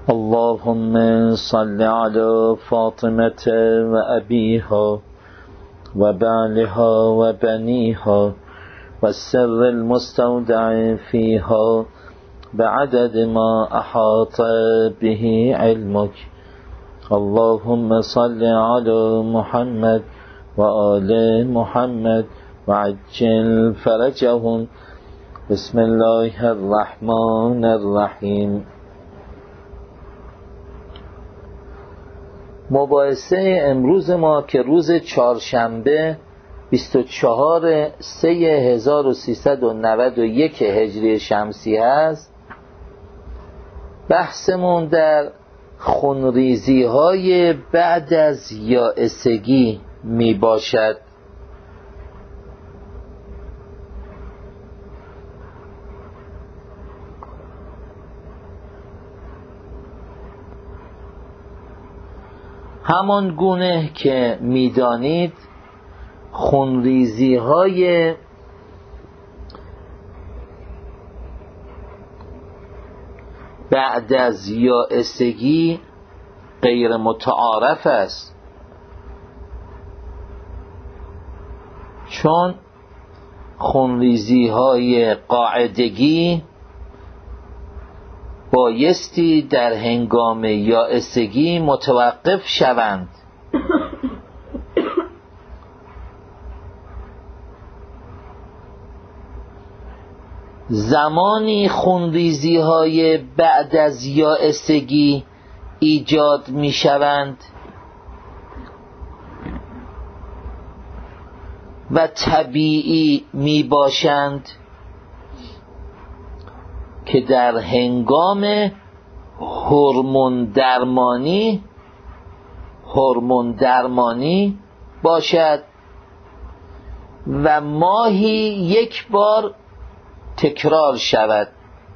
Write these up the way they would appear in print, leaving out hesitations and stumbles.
اللهم صل على فاطمة وأبيها وبعلها وبنيها والسر المستودع فيها بعدد ما أحاط به علمك. اللهم صل على محمد وآل محمد وعجل فرجهم. بسم الله الرحمن الرحیم. مباحثه امروز ما که روز چهارشنبه 24/3/1391 هجری شمسی هست، بحثمون در خونریزی های بعد از یائسگی می باشد. همان گونه که میدانید خونریزی های بعد از یائسگی غیر متعارف است، چون خونریزی های قاعدگی بایستی در هنگام یائسگی متوقف شوند. زمانی خونریزی های بعد از یائسگی ایجاد می شوند و طبیعی می باشند که در هنگام هورمون درمانی باشد و ماهی یک بار تکرار شود.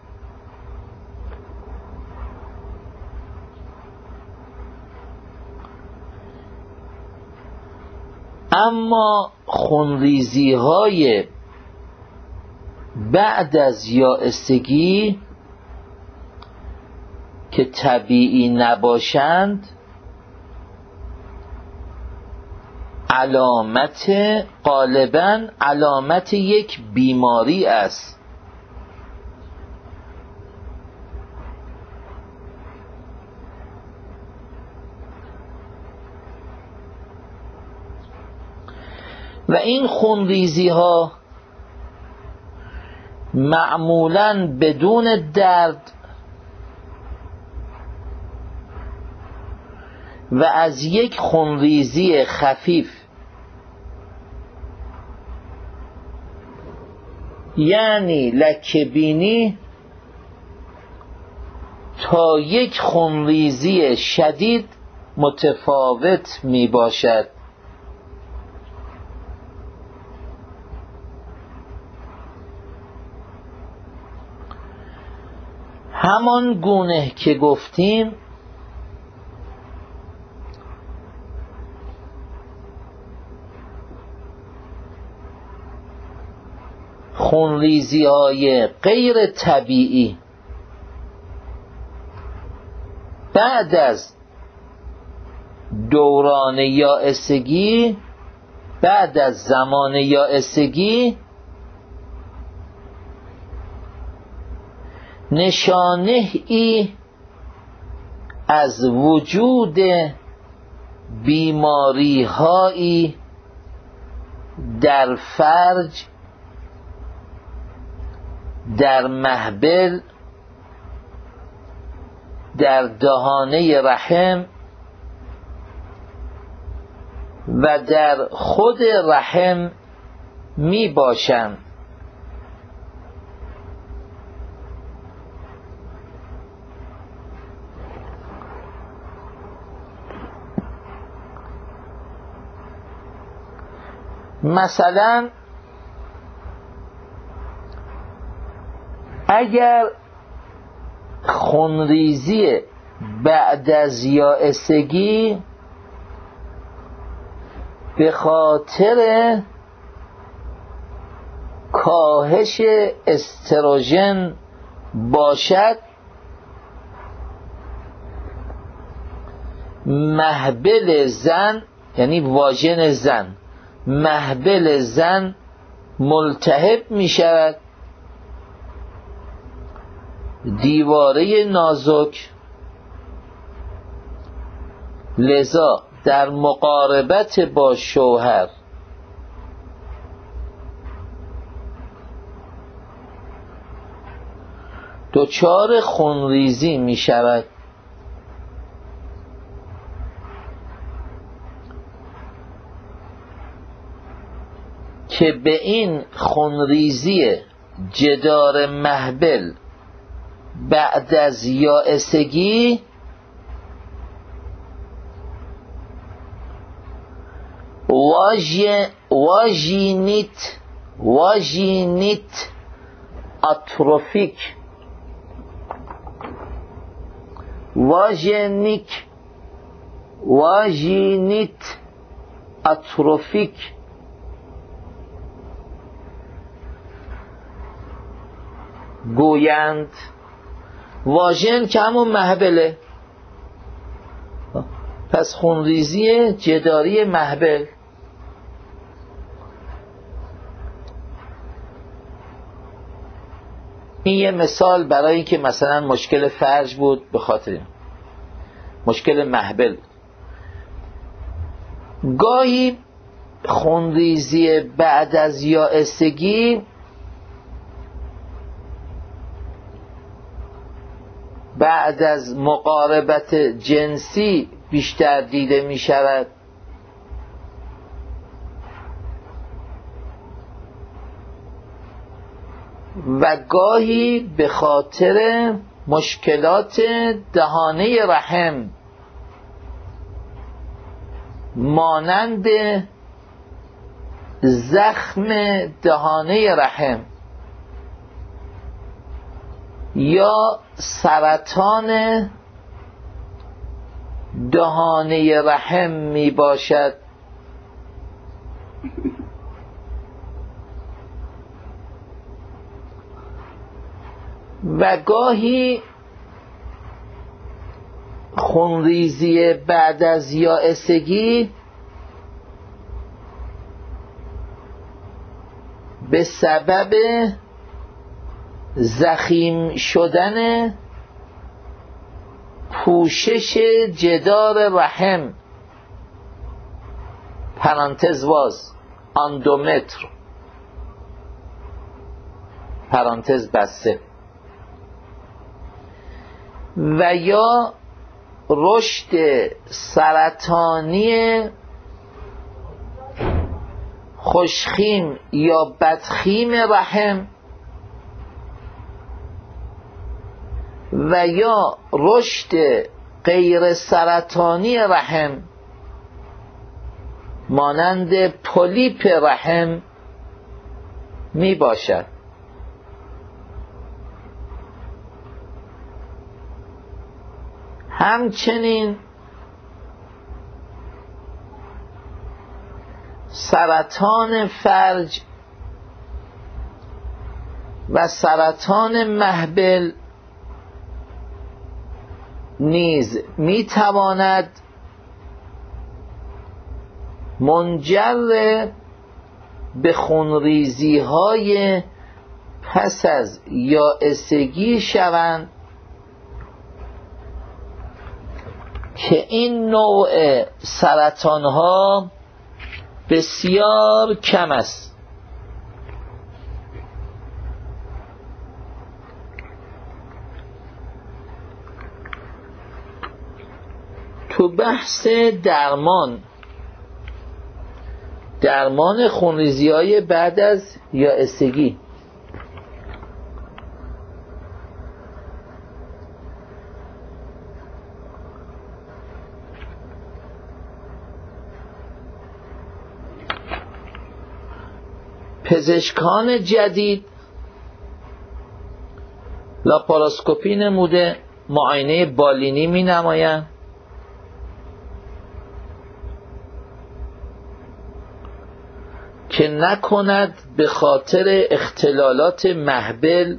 اما خونریزی های بعد از یائسگی که طبیعی نباشند غالباً علامت یک بیماری است. و این خونریزی ها معمولاً بدون درد و از یک خونریزی خفیف، یعنی لکه‌بینی، تا یک خونریزی شدید متفاوت می باشد. همان گونه که گفتیم خونریزی های غیر طبیعی بعد از دوران یائسگی، بعد از زمان یائسگی، نشانه ای از وجود بیماری هایی در فرج، در محبل، در دهانه رحم و در خود رحم می باشند. مثلا اگر خونریزی بعد از یائسگی به خاطر کاهش استروژن باشد، محبل زن یعنی واژن زن، محبل زن ملتهب می شود، دیواره نازک، لذا در مقاربت با شوهر دچار خونریزی می شود که به این خونریزی جدار محبل بعد از یائسگی واژینیت آتروفیک واژینیت آتروفیک گویند. واژن که همون محبله، پس خونریزی جداری محبل. این یه مثال برای اینکه مثلا مشکل فرج بود، به خاطر مشکل محبل. گاهی خونریزی بعد از یائسگی بعد از مقاربت جنسی بیشتر دیده می شود. و گاهی به خاطر مشکلات دهانه رحم مانند زخم دهانه رحم یا سرطان دهانه رحم می باشد. و گاهی خونریزی بعد از یائسگی به سبب ضخیم شدن پوشش جدار رحم پرانتز واز اندومتر پرانتز بسته و یا رشد سرطانی خوشخیم یا بدخیم رحم و یا رشد غیر سرطانی رحم مانند پولیپ رحم می باشد. همچنین سرطان فرج و سرطان محبل نیز می تواند منجر به خونریزی های پس از یائسگی شوند که این نوع سرطان ها بسیار کم است. تو بحث درمان خونریزی های بعد از یائسگی پزشکان جدید لاپاراسکوپی نموده معاینه بالینی می نمایند که نکند به خاطر اختلالات محبل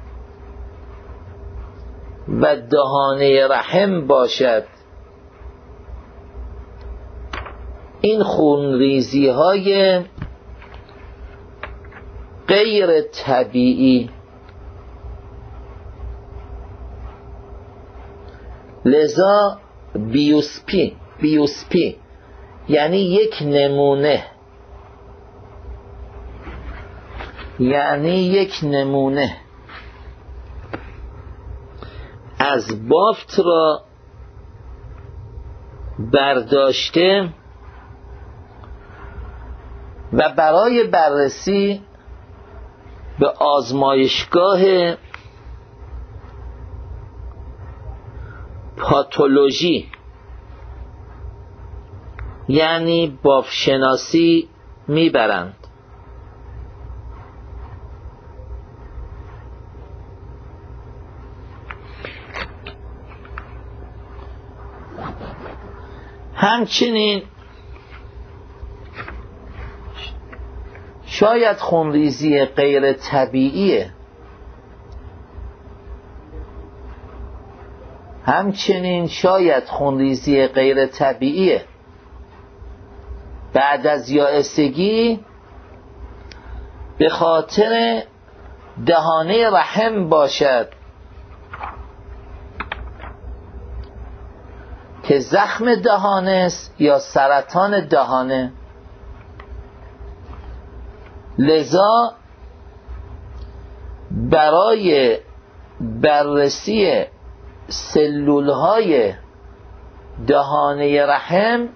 و دهانه رحم باشد این خونریزی های غیر طبیعی لذا بیوسپی یعنی یک نمونه از بافت را برداشته و برای بررسی به آزمایشگاه پاتولوژی یعنی بافت‌شناسی میبرند. همچنین شاید خونریزی غیر طبیعیه بعد از یائسگی به خاطر دهانه رحم باشد که زخم دهانه است یا سرطان دهانه. لذا برای بررسی سلولهای دهانه رحم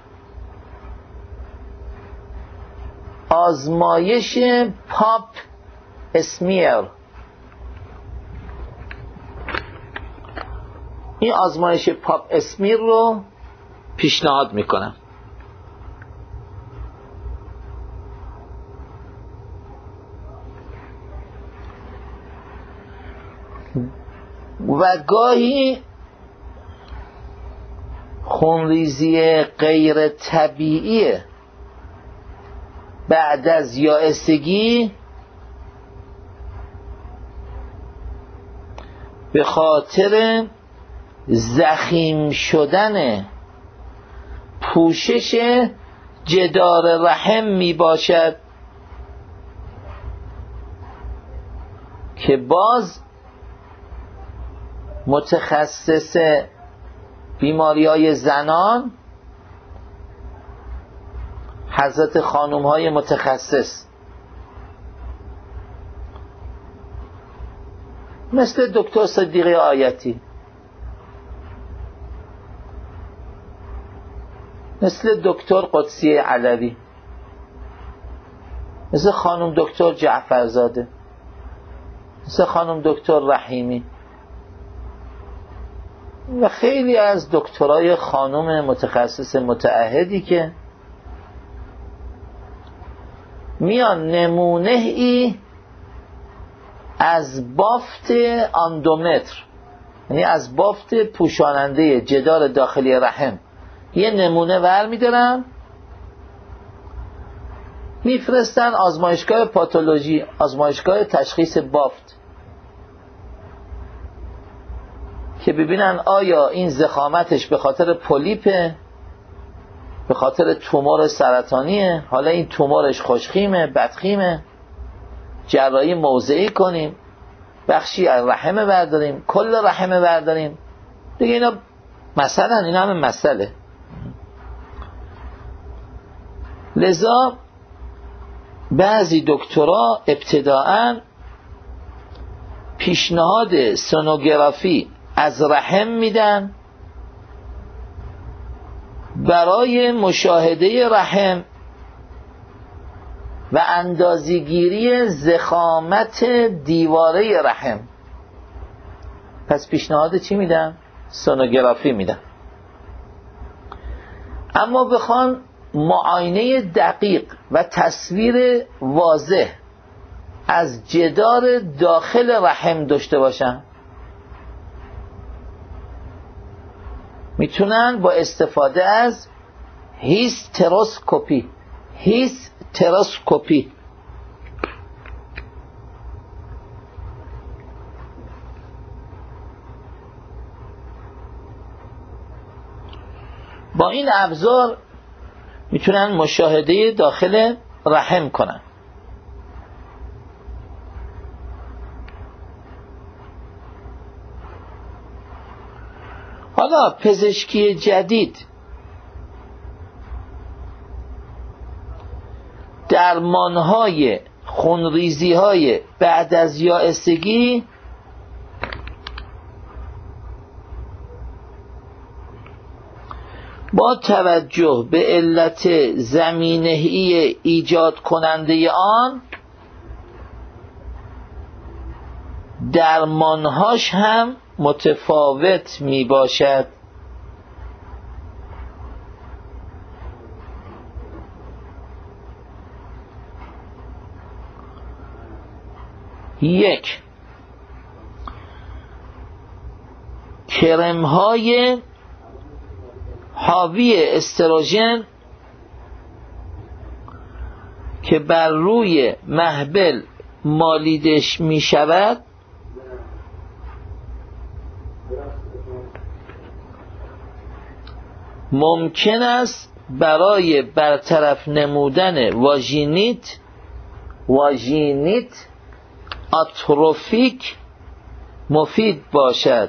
آزمایش پاپ اسمیر، این آزمایش پاپ اسمیر رو پیشنهاد میکنم. و گاهی خونریزی غیر طبیعی بعد از یائسگی به خاطر ضخیم شدن پوشش جدار رحم می باشد که باز متخصص بیماری‌های زنان، حضرت خانم‌های متخصص مثل دکتر صدیقه آیتی، مثل دکتر قدسی علوی، مثل خانم دکتر جعفرزاده، مثل خانم دکتر رحیمی و خیلی از دکترای خانم متخصص متعهدی که میان نمونه ای از بافت اندومتر، یعنی از بافت پوشاننده جدار داخلی رحم، یه نمونه ور میدارن میفرستن آزمایشگاه پاتولوژی، آزمایشگاه تشخیص بافت، که ببینن آیا این ضخامتش به خاطر پولیپه، به خاطر تومور سرطانیه، حالا این تومورش خوشخیمه بدخیمه، جراحی موضعی کنیم، بخشی از رحم برداریم، کل رحم برداریم دیگه. اینا مثلا اینا همه مسئله. لذا بعضی دکترها ابتداعاً پیشنهاد سونوگرافی از رحم میدن برای مشاهده رحم و اندازه‌گیری ضخامت دیواره رحم. پس پیشنهاد چی میدن؟ سونوگرافی میدن. اما بخوان معاینه دقیق و تصویر واضح از جدار داخل رحم داشته باشن، میتونن با استفاده از هیستروسکوپی با این ابزار میتونن مشاهده داخل رحم کنن. حالا پزشکی جدید درمانهای خونریزی‌های بعد از یائسگی با توجه به علت زمینه‌ای ایجاد کننده آن درمانهاش هم متفاوت می باشد. یک، کرم‌های حاوی استروژن که بر روی محبل مالیدش می شود ممکن است برای برطرف نمودن واژینیت آتروفیک مفید باشد.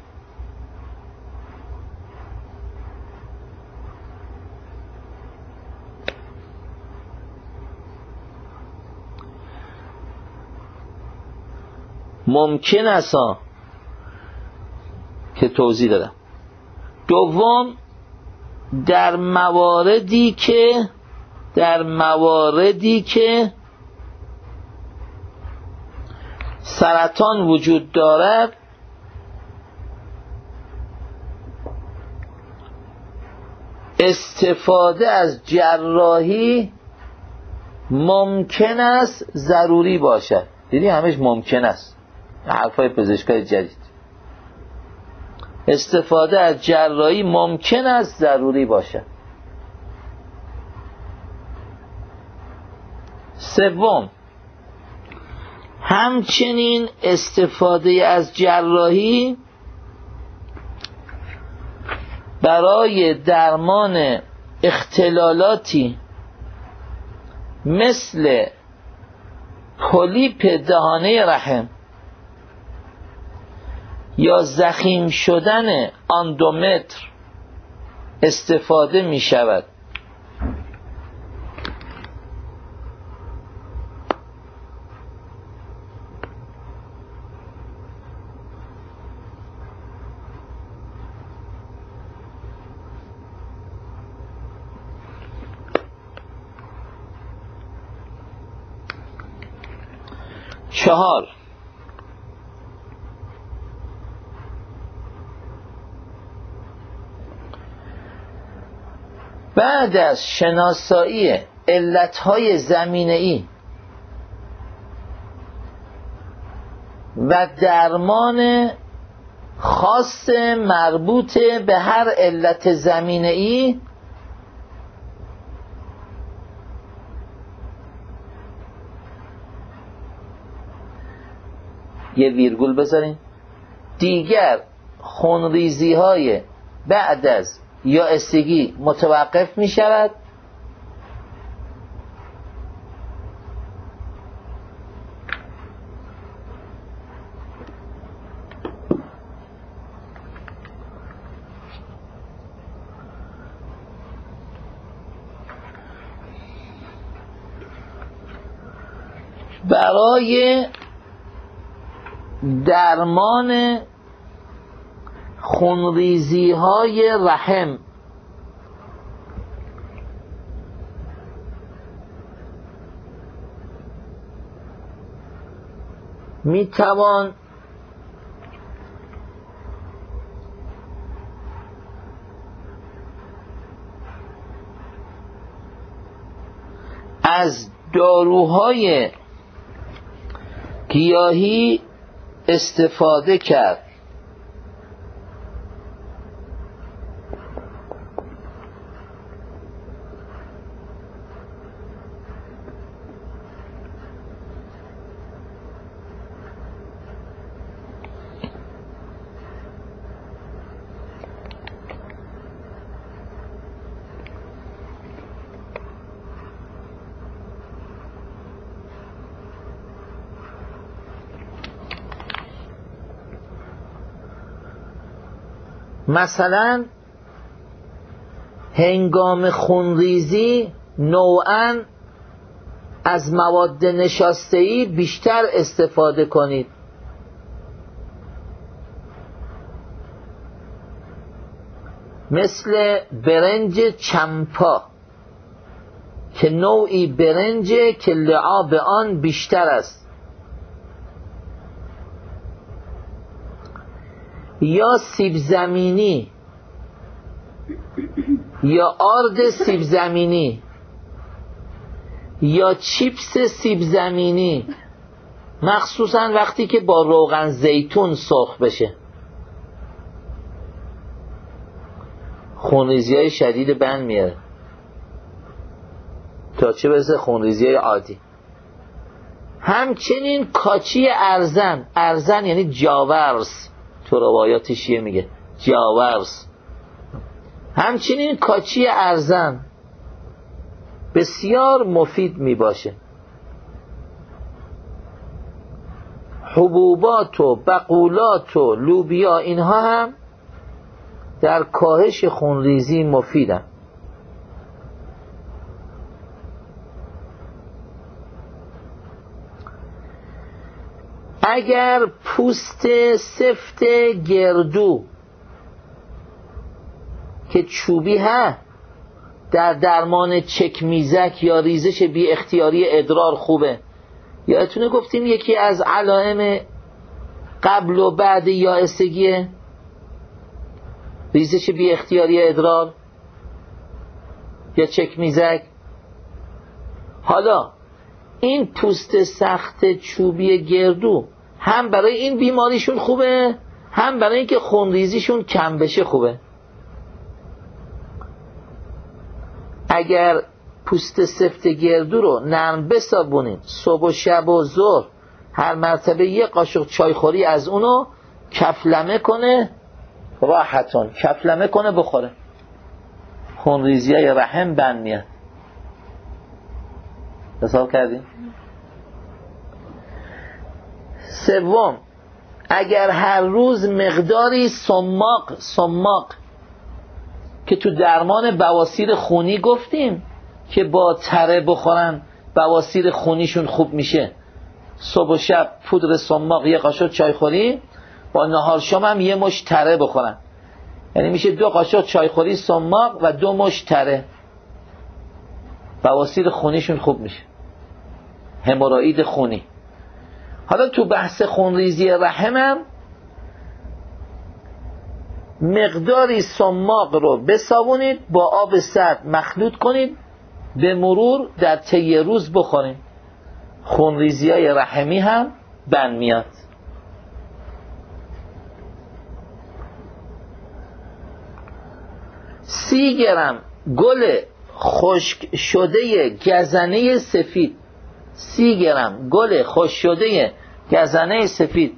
ممکن است که توضیح دادم. دوم، در مواردی که سرطان وجود دارد استفاده از جراحی ممکن است ضروری باشد. دیدی همش ممکن است، حرفای پزشکای جدید. استفاده از جراحی ممکن است ضروری باشد. سوم، همچنین استفاده از جراحی برای درمان اختلالاتی مثل پولیپ دهانه رحم یا ضخیم شدن اندومتر استفاده می شود. چهار، بعد از شناسایی علتهای زمینه‌ای و درمان خاص مربوط به هر علت زمینه‌ای یه ویرگول بذارین، دیگر خونریزی های بعد از یائسگی متوقف می شود برای درمان خونریزی های رحم می توان از داروهای گیاهی استفاده کرد. مثلا هنگام خونریزی نوعاً از مواد نشاسته‌ای بیشتر استفاده کنید. مثل برنج چمپا که نوعی برنج که لعاب آن بیشتر است، یا سیب زمینی یا آرد سیب زمینی یا چیپس سیب زمینی، مخصوصا وقتی که با روغن زیتون سرخ بشه، خونریزی های شدید بند میاره تا چه برسه خونریزی های عادی. همچنین کاچی ارزن، ارزن یعنی جاورس، تو روایات شیعه میگه جاورس، همچنین کاچی ارزن بسیار مفید می باشه. حبوبات و بقولات و لوبیا اینها هم در کاهش خونریزی مفیدن. اگر پوست سفت گردو که چوبی ها در درمان چکمیزک یا ریزش بی اختیاری ادرار خوبه، یادتونه گفتیم یکی از علائم قبل و بعد یائسگی ریزش بی اختیاری ادرار یا چکمیزک. حالا این پوست سخت چوبی گردو هم برای این بیماریشون خوبه، هم برای اینکه خونریزیشون کم بشه خوبه. اگر پوست سفت گردو رو نرم بسابونید، صبح و شب و ظهر هر مرتبه یه قاشق چایخوری از اونو کفلمه کنه، راحتون کفلمه کنه بخوره، خونریزی های رحم بند میاد. حساب کردیم؟ سوم، اگر هر روز مقداری سماق که تو درمان بواسیر خونی گفتیم که با تره بخورن بواسیر خونیشون خوب میشه، صبح و شب پودر سماق یه قاشق چایخوری، با نهار شام هم یه مش تره بخورن، یعنی میشه 2 قاشق چایخوری سماق و 2 مش تره، بواسیر خونیشون خوب میشه، هموروئید خونی. حالا تو بحث خونریزی رحمم مقداری سماق رو بسابونید، با آب سرد مخلوط کنید، به مرور در طی روز بخورید، خونریزی های رحمی هم بند میاد. سی گرم گل خشک شده گزنه سفید، 30 گرم گل خشک شده گزنه سفید،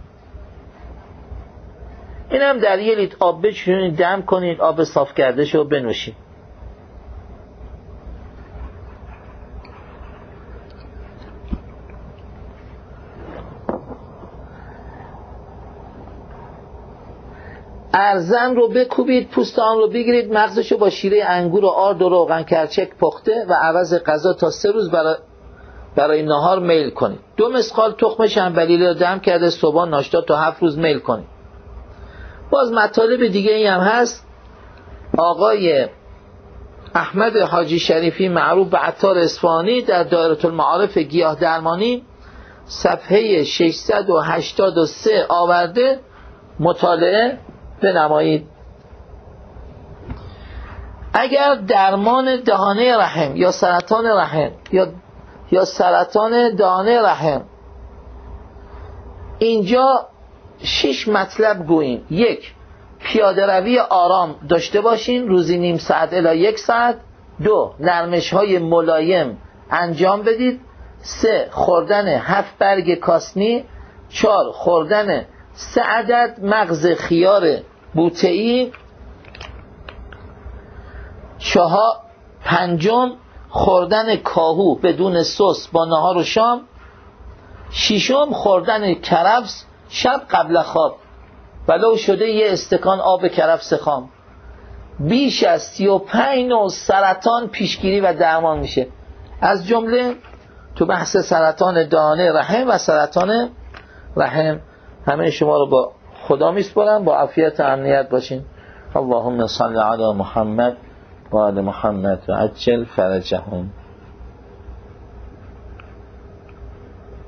این هم در 1 لیتر آب بچینید، دم کنید، آب صاف کرده شو بنوشید. ارزن رو بکوبید، پوست آن رو بگیرید، مغزشو با شیره انگور و آرد و روغن کرچک پخته و عوض غذا تا 3 روز برای نهار میل کنید. 2 مسقال تخم شنبلیله رو دم کرده صبح ناشتا تا 7 روز میل کنید. باز مطالب دیگه ای هم هست. آقای احمد حاجی شریفی معروف به عطار اصفهانی در دایره المعارف گیاه درمانی صفحه 683 آورده، مطالعه بنمایید. اگر درمان دهانه رحم یا سرطان رحم یا سرطان دهانه رحم، اینجا 6 مطلب گوییم. 1. پیاده روی آرام داشته باشین، روزی نیم ساعت الی 1 ساعت. 2. نرمش های ملایم انجام بدید. 3. خوردن 7 برگ کاسنی. 4. خوردن 3 عدد مغز خیار بوته‌ای. 5. خوردن کاهو بدون سس با نهار و شام. 6. خوردن کرفس شب قبل خواب. ولو شده یه استکان آب کرفس خام. بیش از 35 نوع سرطان پیشگیری و درمان میشه، از جمله تو بحث سرطان دانه رحم و سرطان رحم. همه شما رو با خدا میسپارم، با عافیت و امنیت باشین. اللهم صل علی محمد و آل محمد و عجل فرجهم.